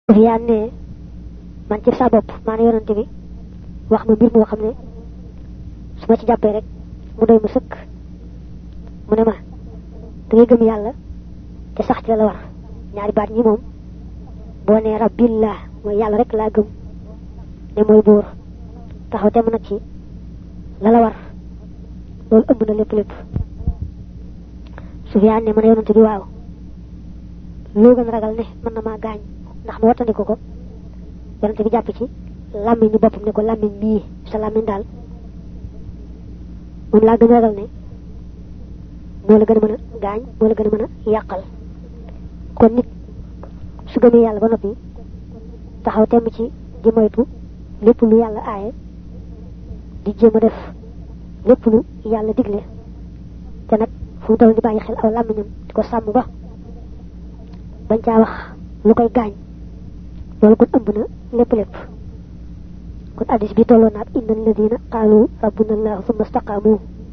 Sufyaan ne man ci sa bopp maanaam yonante bi wax ma mbir moo xam ne su ma ci jàppee rek mu doy mu sëkk mu ne ma da ngay gëm yàlla te sax ci la war ñaari baat ñi moom boo nee rabbillah mooy yàlla rek laa gëm ne mooy buur taxaw te mu nag ci la la war loolu ëmb na lépp lépp. Sufyaan ne man yonante bi waaw loo gën ragal ne mën na maa gaañ ndax ma wattandiku ko yonante bi jàpp ci làmmiñ ni boppam ne ko làmmiñ bii sa làmmiñ daal moom laa gën a ragal ne moo la gën a mën a gaañ moo la gën a mën a yàqal. kon nit su gëmee yàlla ba noppi taxaw temm ci di moytu lépp lu yàlla aaye di jéem a def lépp lu yàlla digle te nag fu mu toll di bàyyi xel aw làmmiñam di ko sàmm ba bañ caa wax lu koy gaañ loolu kon ëmb na lépp lépp. kon addis bi tolloon naat inna alladina qaalu rabbuna allahu summa staqaamu